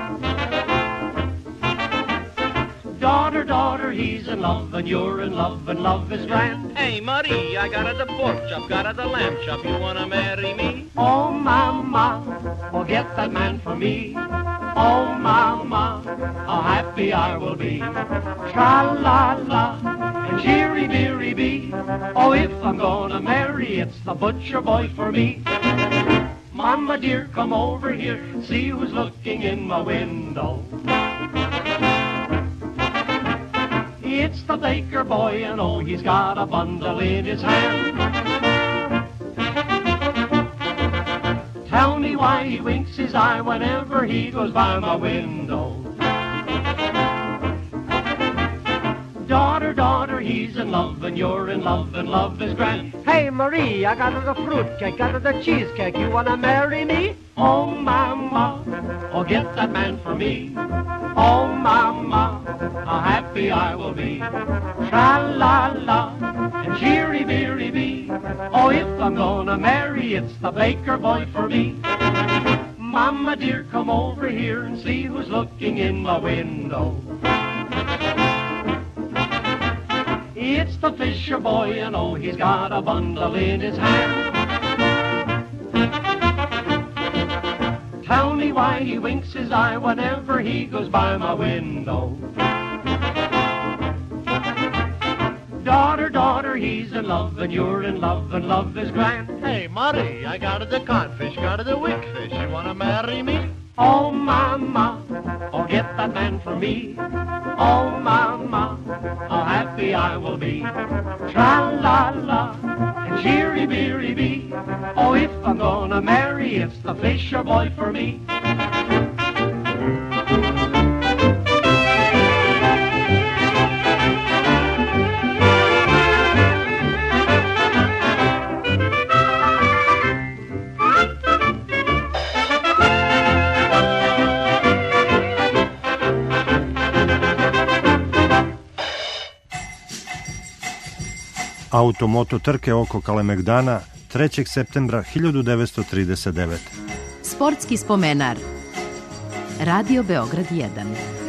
Daughter, daughter, he's in love, and you're in love, and love is grand. Hey, Marie, I got at the pork chop, got at the lamb chop, you wanna marry me? Oh, mama, oh, get that man for me. Oh, mama, how happy I will be. Tra-la-la, and cheery-beery-bee. Oh, if I'm gonna marry, it's the butcher boy for me. Mama dear, come over here, see who's looking in my window. It's the baker boy, and oh, he's got a bundle in his hand. Tell me why he winks his eye whenever he goes by my window. Daughter, daughter, he's in love, and you're in love, and love is grand. Hey, Marie, I got her the fruitcake, got her the cheesecake, you wanna marry me? Oh, mama, oh, get that man for me. Oh, mama, how happy I will be. Tra-la-la, and cheery-beery-bee. Oh, if I'm gonna marry, it's the baker boy for me. Mama dear, come over here and see who's looking in my window. It's the fisher boy, and oh, he's got a bundle in his hand. Tell me why he winks his eye whenever he goes by my window. Daughter, daughter, he's in love, and you're in love, and love is grand. Hey, Marie, I got her the codfish, got her the wickfish, you wanna marry me? Oh, mama, oh, get that man for me. Oh, mama, how happy I will be. Tra-la-la, and cheery-beery-bee. Oh, if I'm gonna marry, it's the fisher boy for me. Automoto trke oko Kalemegdana 3. septembra 1939. Sportski spomenar. Radio Beograd 1.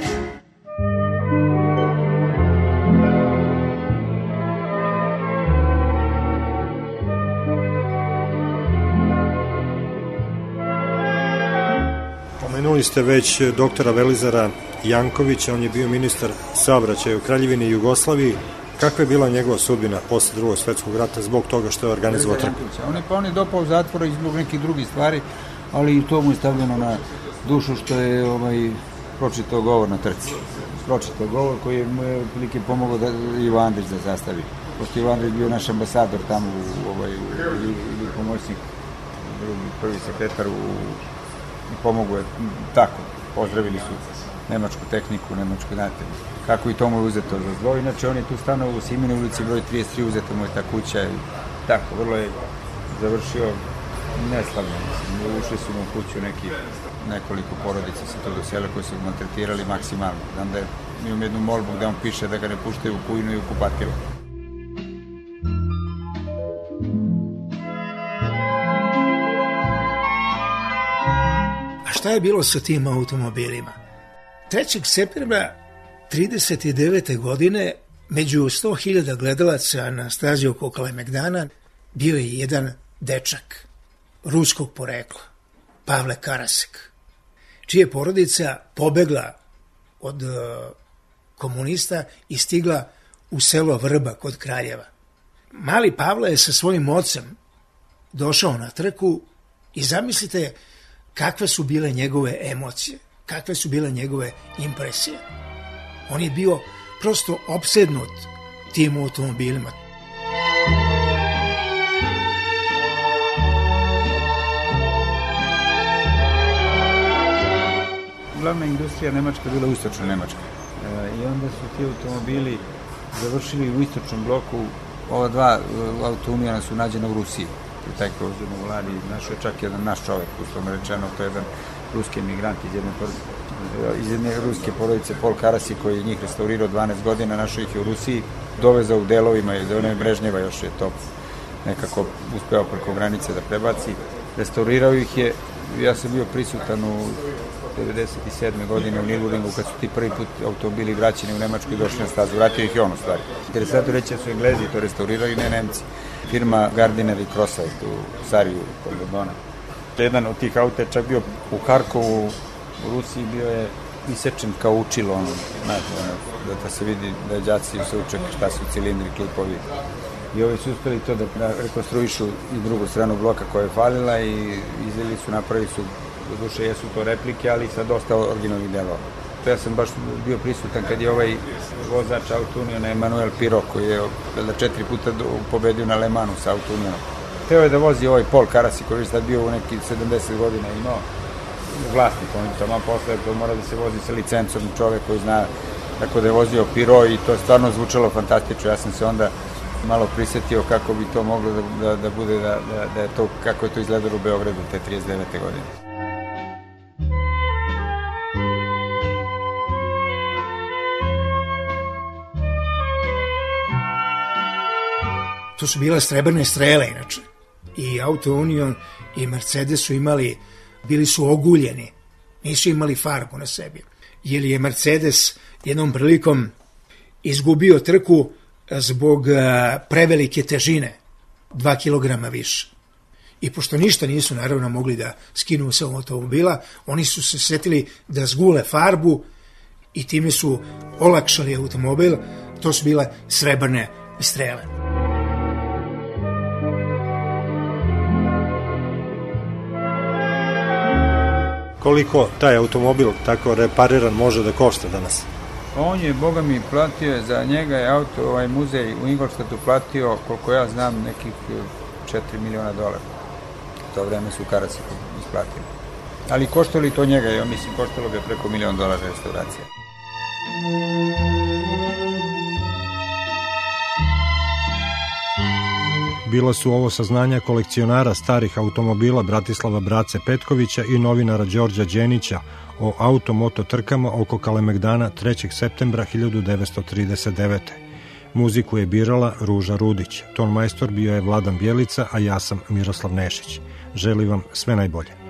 Pomenuli ste već doktora Velizara Jankovića, on je bio ministar saobraćaja u Kraljevini Jugoslaviji. Kakva je bila njegova sudbina posle Drugog svjetskog rata zbog toga što je organizovao trku? On je dopao u zatvor zbog nekih drugih stvari, ali i to mu je stavljeno na dušu što je pročitao govor na trci. Pročitao govor koji mu je otprilike pomogao da Ivo Andrić da sastavi. Pošto Ivo Andrić bio naš ambasador tamo ili pomoćnik, prvi sekretar i pomogao je tako. Pozdravili su nemačku tehniku, nemačku znate. Kako i to mu je uzeto za zlo. Inače, on je tu stanovao u Simine ulici broj 33, uzeta mu je ta kuća i tako, vrlo je završio neslavno. Ušli su mu u kuću nekoliko porodica se to dosele koji su maltretirali maksimalno. Znam da je imam jednu molbu gde on piše da ga ne puštaju u kujnu i u kupatilu. A šta je bilo sa tim automobilima? 3. septembra 1939. godine među 100.000 gledalaca na stazi oko Kalemegdana bio je jedan dečak ruskog porekla, Pavle Karasek, čija je porodica pobegla od komunista i stigla u selo Vrba kod Kraljeva. Mali Pavle je sa svojim ocem došao na trku i zamislite kakve su bile njegove emocije, kakve su bile njegove impresije. On je bio prosto opsednut tim automobilima. Glavna industrija Nemačka bila u istočnoj Nemačkoj. I onda su ti automobili završili u istočnom bloku. Ova dva autounijana su nađena u Rusiji. Taj krožđen u vladi našao je čak jedan naš čovek, uslovno rečeno, to je jedan ruski emigrant iz jedne ruske porodice, Pol Karasi, koji je njih restaurirao 12 godina, našao ih je u Rusiji, dovezao u delovima, iz one Brežnjeva još je to nekako uspeo preko granice da prebaci. Restaurirao ih je, ja sam bio prisutan u 1997. godine u Nürburgringu kad su ti prvi put automobili vraćeni u Nemačku i došli na stazu. Vratio ih i on u stvari. Interesantno reći da su Englezi to restaurirali, ne Nemci. Firma Gardiner i Crossair u Sariju kod Londona. Jedan od tih auta je čak bio u Harkovu u Rusiji, bio je isečen kao učilo, da se vidi da đaci se uče šta su cilindri, klipovi. I ovi su uspeli to da rekonstruišu i drugu stranu bloka koja je falila i izveli su, napravili su, do duše jesu to replike, ali sa dosta originalnih delova. Ja sam baš bio prisutan kad je ovaj vozač Autunijona Emanuel Pirot, koji je 4 puta pobedio na Le Mansu sa Autunijonom. Teo je da vozi ovaj Pol Karasi, koji je sad bio u nekih 70 godina imao vlasnik, on je tamo posle, to mora da se vozi sa licencom, čovek koji zna, tako da je vozio Pirot i to je stvarno zvučalo fantastično. Ja sam se onda malo prisetio kako bi to moglo da bude, da je to, kako je to izgledalo u Beogradu te 39. godine. To su bile srebrne strele, inače. I Auto Union i Mercedes su imali, bili su oguljeni, nisu imali farbu na sebi. Jer je Mercedes jednom prilikom izgubio trku zbog prevelike težine, 2 kilograma više. I pošto ništa nisu naravno mogli da skinu sa automobila, oni su se setili da zgule farbu i time su olakšali automobil. To su bile srebrne strele. Koliko taj automobil tako repariran može da košta danas? On je, boga mi, platio, za njega je auto, ovaj muzej u Ingolstadtu platio, koliko ja znam, nekih $4 miliona. To vreme su Karasi isplatili. Ali koštalo li to njega? Ja mislim, koštalo bi preko $1 milion restauracija. Bila su ovo saznanja kolekcionara starih automobila Bratislava Brace Petkovića i novinara Đorđa Đenića o automoto trkama oko Kalemegdana 3. septembra 1939. Muziku je birala Ruža Rudić, ton majstor bio je Vladan Bjelica, a ja sam Miroslav Nešić. Želim vam sve najbolje.